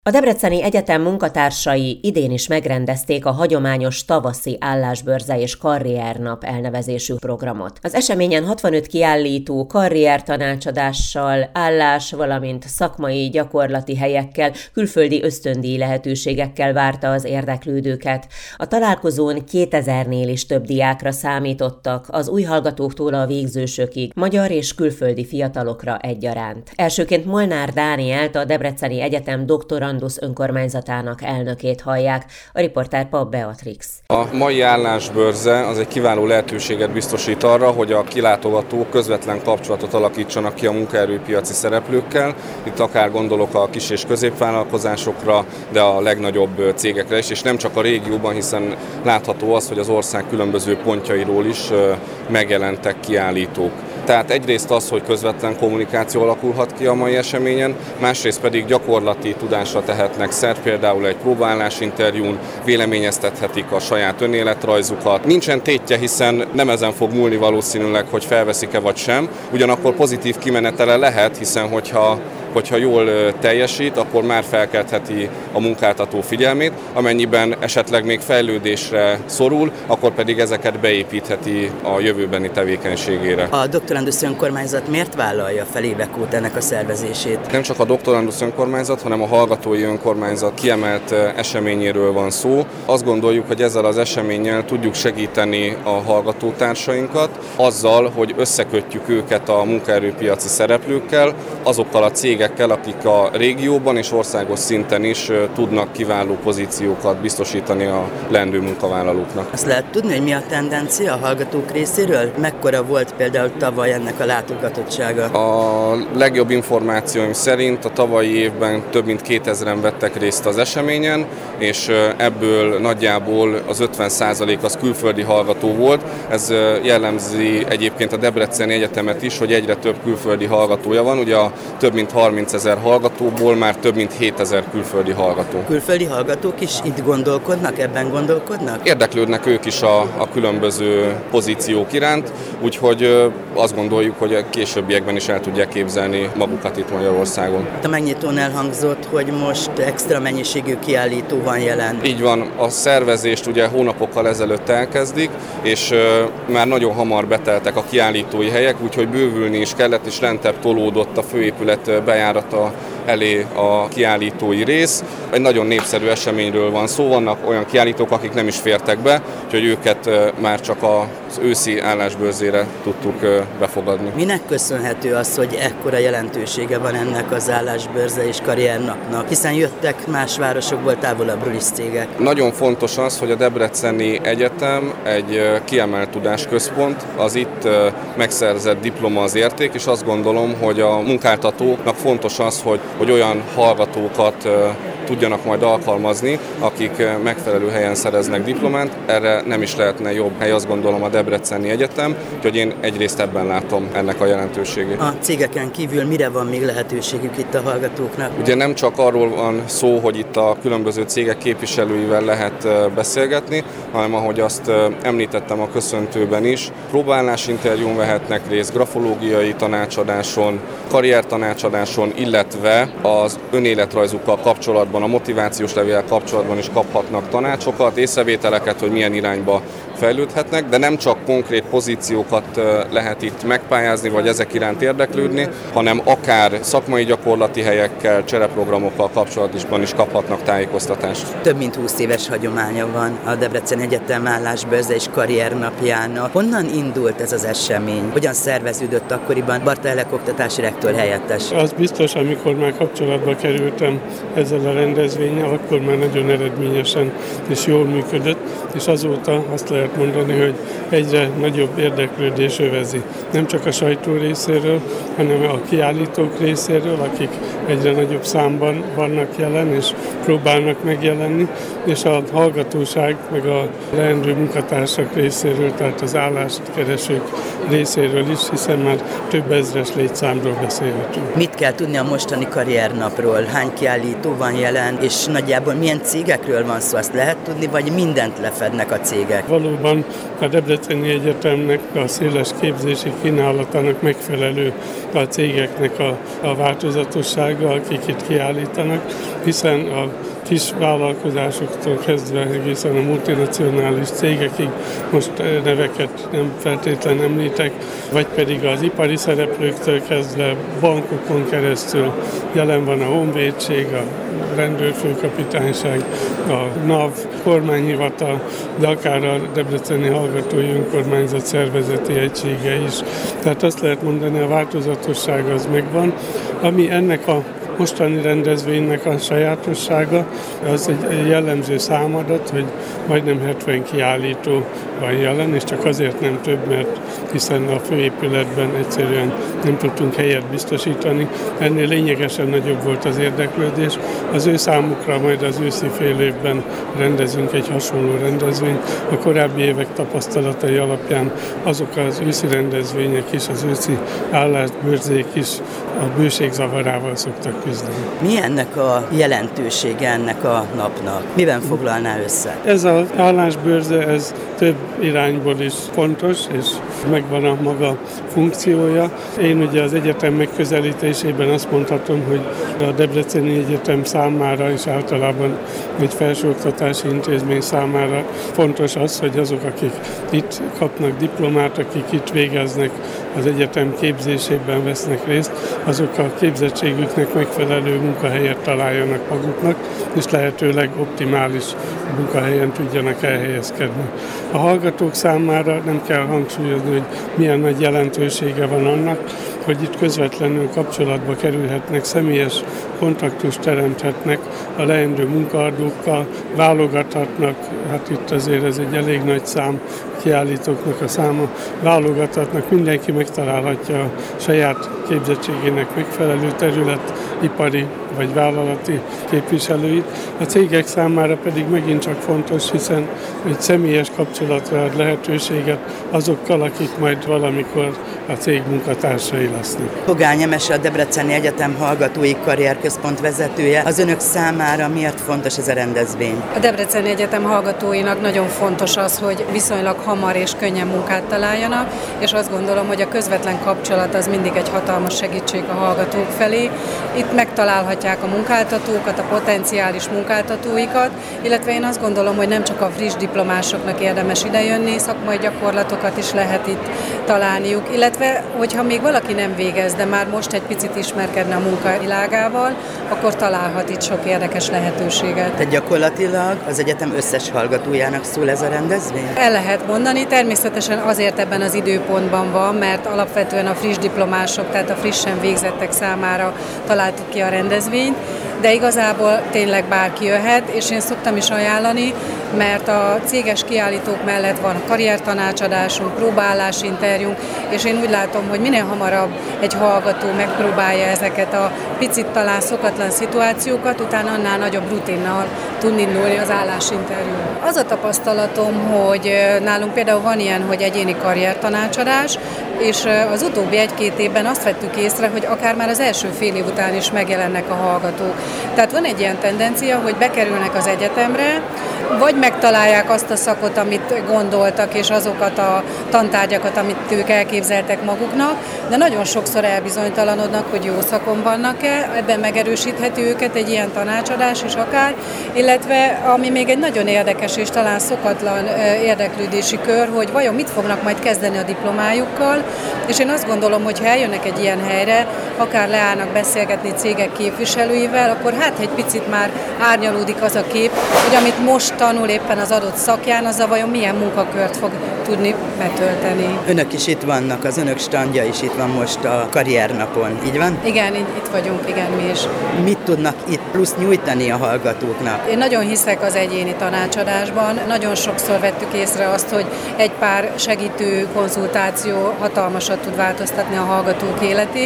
A Debreceni Egyetem munkatársai idén is megrendezték a hagyományos tavaszi állásbörze és karriernap elnevezésű programot. Az eseményen 65 kiállító karriertanácsadással, állás, valamint szakmai gyakorlati helyekkel, külföldi ösztöndíj lehetőségekkel várta az érdeklődőket. A találkozón 2000-nél is több diákra számítottak, az új hallgatóktól a végzősökig, magyar és külföldi fiatalokra egyaránt. Elsőként Molnár Dánielt, a Debreceni Egyetem doktorandusz önkormányzatának elnökét hallják, a riporter Pap Beatrix. A mai állásbörze az egy kiváló lehetőséget biztosít arra, hogy a kilátogatók közvetlen kapcsolatot alakítsanak ki a munkaerőpiaci szereplőkkel. Itt akár gondolok a kis- és középvállalkozásokra, de a legnagyobb cégekre is, és nem csak a régióban, hiszen látható az, hogy az ország különböző pontjairól is megjelentek kiállítók. Tehát egyrészt az, hogy közvetlen kommunikáció alakulhat ki a mai eseményen, másrészt pedig gyakorlati tudásra tehetnek szert, például egy próbaállásinterjún, véleményeztethetik a saját önéletrajzukat. Nincsen tétje, hiszen nem ezen fog múlni valószínűleg, hogy felveszik-e vagy sem, ugyanakkor pozitív kimenetele lehet, hiszen hogyha jól teljesít, akkor már felkeltheti a munkáltató figyelmét, amennyiben esetleg még fejlődésre szorul, akkor pedig ezeket beépítheti a jövőbeni tevékenységére. A doktorandusz önkormányzat miért vállalja fel évek óta ennek a szervezését? Nem csak a doktorandusz önkormányzat, hanem a hallgatói önkormányzat kiemelt eseményéről van szó. Azt gondoljuk, hogy ezzel az eseménnyel tudjuk segíteni a hallgatótársainkat azzal, hogy összekötjük őket a munkaerőpiaci szereplőkkel, azokkal a cégekkel, akik a régióban és országos szinten is tudnak kiváló pozíciókat biztosítani a leendő munkavállalóknak. Azt lehet tudni, hogy mi a tendencia a hallgatók részéről? Mekkora volt például tavaly ennek a látogatottsága? A legjobb információim szerint a tavalyi évben több mint 2000-en vettek részt az eseményen, és ebből nagyjából az 50% az külföldi hallgató volt. Ez jellemzi egyébként a Debreceni Egyetemet is, hogy egyre több külföldi hallgatója van. Ugye a több mint 30 000 hallgatóból már több mint 7000 külföldi hallgató. Külföldi hallgatók is itt gondolkodnak, ebben gondolkodnak? Érdeklődnek ők is a különböző pozíciók iránt, úgyhogy azt gondoljuk, hogy a későbbiekben is el tudják képzelni magukat itt Magyarországon. A megnyitón elhangzott, hogy most extra mennyiségű kiállító van jelen. Így van, a szervezést ugye hónapokkal ezelőtt elkezdik, és már nagyon hamar beteltek a kiállítói helyek, úgyhogy bővülni is kellett, és lentebb tolódott a főépület bejárata elé a kiállítói rész. Egy nagyon népszerű eseményről van szó, vannak olyan kiállítók, akik nem is fértek be, úgyhogy őket már csak az őszi állásbörzére tudtuk befogadni. Minek köszönhető az, hogy ekkora jelentősége van ennek az állásbörze és karriernapnak, hiszen jöttek más városokból, távolabbról is cégek? Nagyon fontos az, hogy a Debreceni Egyetem egy kiemelt tudásközpont, az itt megszerzett diploma az érték, és azt gondolom, hogy a munkáltatóknak fontos az, hogy olyan hallgatókat tudjanak majd alkalmazni, akik megfelelő helyen szereznek diplomát. Erre nem is lehetne jobb hely, azt gondolom, a Debreceni Egyetem, úgyhogy én egyrészt ebben látom ennek a jelentőségét. A cégeken kívül mire van még lehetőségük itt a hallgatóknak? Ugye nem csak arról van szó, hogy itt a különböző cégek képviselőivel lehet beszélgetni, hanem ahogy azt említettem a köszöntőben is, próbaállásinterjún vehetnek részt, grafológiai tanácsadáson, karriertanácsadáson, illetve az önéletrajzukkal kapcsolatban, a motivációs levéllel kapcsolatban is kaphatnak tanácsokat, észrevételeket, hogy milyen irányba fejlődhetnek, de nem csak konkrét pozíciókat lehet itt megpályázni, vagy ezek iránt érdeklődni, hanem akár szakmai gyakorlati helyekkel, csereprogramokkal kapcsolatban is kaphatnak tájékoztatást. Több mint 20 éves hagyománya van a Debreceni Egyetem állásbörze és karriernapjának. Honnan indult ez az esemény? Hogyan szerveződött akkoriban? Barta Elek oktatási rektor helyettes. Az biztos, amikor már kapcsolatba kerültem ezzel a rendezvénnyel, akkor már nagyon eredményesen és jól működött, és azóta azt lehet mondani, hogy egyre nagyobb érdeklődés övezi. Nem csak a sajtó részéről, hanem a kiállítók részéről, akik egyre nagyobb számban vannak jelen, és próbálnak megjelenni, és a hallgatóság, meg a leendő munkatársak részéről, tehát az állást keresők részéről is, hiszen már több ezres létszámról beszélhetünk. Mit kell tudni a mostani karriernapról? Hány kiállító van jelen, és nagyjából milyen cégekről van szó? Azt lehet tudni, vagy mindent lefednek a cégek? Valóban valóban a Debreceni Egyetemnek a széles képzési kínálatának megfelelő a cégeknek a változatossága, akik itt kiállítanak, hiszen a kis vállalkozásoktól kezdve egészen a multinacionális cégekig, most neveket nem feltétlenül említek, vagy pedig az ipari szereplőktől kezdve bankokon keresztül jelen van a honvédség, a rendőrfőkapitányság, a NAV, kormányhivatal, de akár a Debreceni Hallgatói Önkormányzat szervezeti egysége is. Tehát azt lehet mondani, a változatosság az megvan, ami ennek a mostani rendezvénynek a sajátossága, az egy jellemző számadat, hogy majdnem 70 kiállító van jelen, és csak azért nem több, mert hiszen a főépületben egyszerűen nem tudtunk helyet biztosítani. Ennél lényegesen nagyobb volt az érdeklődés. Az ő számukra majd az őszi fél évben rendezünk egy hasonló rendezvényt. A korábbi évek tapasztalatai alapján azok az őszi rendezvények is, az őszi állásbörzék is a bőség zavarával szoktak küzdeni. Mi ennek a jelentősége ennek a napnak? Miben foglalná össze? Ez az állásbörze, ez több irányból is fontos, és megvan a maga funkciója. Én ugye az egyetem megközelítésében azt mondhatom, hogy a Debreceni Egyetem számára és általában egy felsőoktatási intézmény számára fontos az, hogy azok, akik itt kapnak diplomát, akik itt végeznek, az egyetem képzésében vesznek részt, azok a képzettségüknek megfelelő munkahelyet találjanak maguknak, és lehetőleg optimális munkahelyen tudjanak elhelyezkedni. A hallgatók számára nem kell hangsúlyozni, hogy milyen nagy jelentősége van annak, hogy itt közvetlenül kapcsolatba kerülhetnek, személyes kontaktust teremthetnek a leendő munkaadókkal, válogathatnak, hát itt azért ez egy elég nagy szám, kiállítóknak a száma, válogathatnak, mindenki megtalálhatja a saját képzettségének megfelelő terület, ipari vagy vállalati képviselőit. A cégek számára pedig megint csak fontos, hiszen egy személyes kapcsolatra ad lehetőséget azokkal, akik majd valamikor a cég munkatársai lesznek. Pogány Emese, a Debreceni Egyetem Hallgatói Karrierközpont vezetője. Az önök számára miért fontos ez a rendezvény? A Debreceni Egyetem hallgatóinak nagyon fontos az, hogy viszonylag hamar és könnyen munkát találjanak, és azt gondolom, hogy a közvetlen kapcsolat az mindig egy hatalmas segítség a hallgatók felé. Itt megtalálhatják a munkáltatókat, a potenciális munkáltatóikat, illetve én azt gondolom, hogy nem csak a friss diplomásoknak érdemes idejönni, szakmai gyakorlatokat is lehet itt találniuk, illetve hogyha még valaki nem végez, de már most egy picit ismerkedne a munkavilágával, akkor találhat itt sok érdekes lehetőséget. Tehát gyakorlatilag az egyetem összes hallgatójának szól ez a rendezvény? El lehet mondani, természetesen azért ebben az időpontban van, mert alapvetően a friss diplomások, tehát a frissen végzettek számára találtuk ki a rendezvényt, de igazából tényleg bárki jöhet, és én szoktam is ajánlani, mert a céges kiállítók mellett van karriertanácsadásunk, próbaállásinterjúnk, és én úgy látom, hogy minél hamarabb egy hallgató megpróbálja ezeket a picit talán szokatlan szituációkat, utána annál nagyobb rutinnal tud indulni az állásinterjú. Az a tapasztalatom, hogy nálunk például van ilyen, hogy egyéni karriertanácsadás, és az utóbbi 1-2 évben azt vettük észre, hogy akár már az első fél év után is megjelennek a hallgatók. Tehát van egy ilyen tendencia, hogy bekerülnek az egyetemre, vagy megtalálják azt a szakot, amit gondoltak, és azokat a tantárgyakat, amit ők elképzeltek maguknak, de nagyon sokszor elbizonytalanodnak, hogy jó szakon vannak-e, ebben megerősítheti őket egy ilyen tanácsadás is akár, illetve ami még egy nagyon érdekes és talán szokatlan érdeklődési kör, hogy vajon mit fognak majd kezdeni a diplomájukkal, és én azt gondolom, hogy ha eljönnek egy ilyen helyre, akár leállnak beszélgetni cégek képviselőivel, akkor hát egy picit már árnyalódik az a kép, hogy amit most tanul éppen az adott szakján, azzal vajon milyen munkakört fog tudni betölteni. Önök is itt vannak, az önök standja is itt van most a karriernapon, így van? Igen, itt vagyunk, igen, mi is. Mit tudnak itt plusz nyújtani a hallgatóknak? Én nagyon hiszek az egyéni tanácsadásban. Nagyon sokszor vettük észre azt, hogy egy pár segítő konzultáció hatalmasat tud változtatni a hallgatók életén.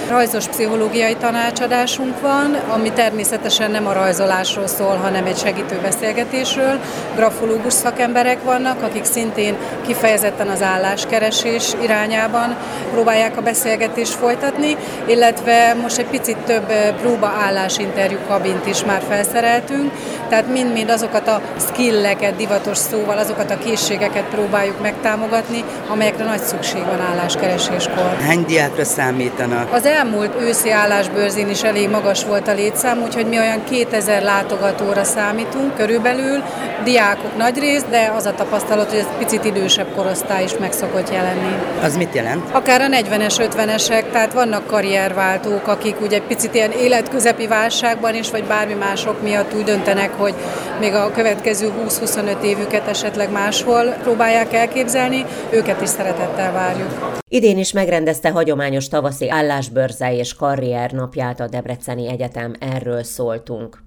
Rajzos pszichológiai tanácsadásunk van, ami természetesen nem a rajzolásról szól, hanem egy segítő beszélgetésről. Grafológus szakemberek vannak, akik szintén kifejezetten az álláskeresés irányában próbálják a beszélgetést folytatni, illetve most egy picit több próba-állásinterjú kabint is már felszereltünk, tehát mind-mind azokat a skilleket, divatos szóval, azokat a készségeket próbáljuk megtámogatni, amelyekre nagy szükség van álláskereséskor. Hány diákra számítanak? Az elmúlt őszi állásbőrzén is elég magas volt a létszám, úgyhogy mi olyan 2000 látogatóra számítunk körülbelül, diákok nagy rész, de az a tapasztalat, hogy ez picit idősebb korosztály is meg szokott jelenni. Az mit jelent? Akár a 40-es, 50-esek, tehát vannak karrierváltók, akik ugye picit ilyen életközepi válságban is, vagy bármi mások miatt úgy döntenek, hogy még a következő 20-25 évüket esetleg máshol próbálják elképzelni, őket is szeretettel várjuk. Idén is megrendezte hagyományos tavaszi állásbőrze és karriernapját a Debreceni Egyetem, erről szóltunk.